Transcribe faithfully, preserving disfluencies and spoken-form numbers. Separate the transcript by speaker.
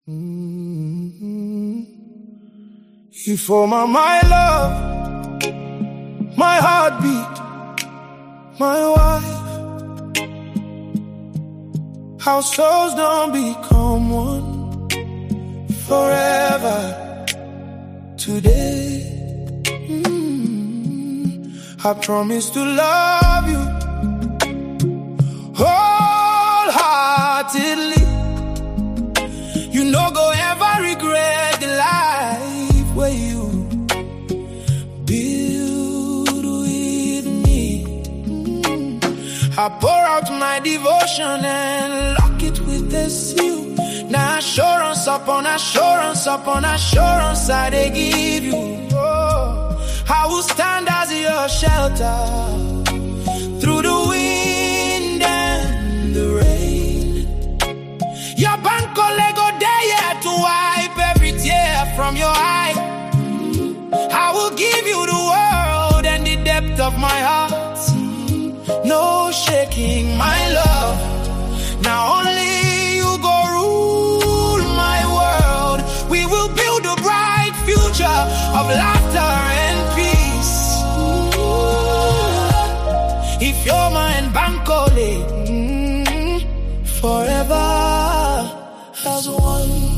Speaker 1: Mm-hmm. You form my love, my heartbeat, my wife. Our souls don't become one forever today. Mm-hmm. I promise to love you wholeheartedly. You no go ever regret the life where you build with me. Mm. I pour out my devotion and lock it with a seal. Now assurance upon assurance upon assurance I they give you. Oh, I will stand as your shelter through the wind and the rain. Your bank Lego day to wipe every tear from your eye. I will give you the world and the depth of my heart. No shaking my love. Now only you go rule my world. We will build a bright future of laughter and peace. If you're mine, Bankole, mm, forever as one.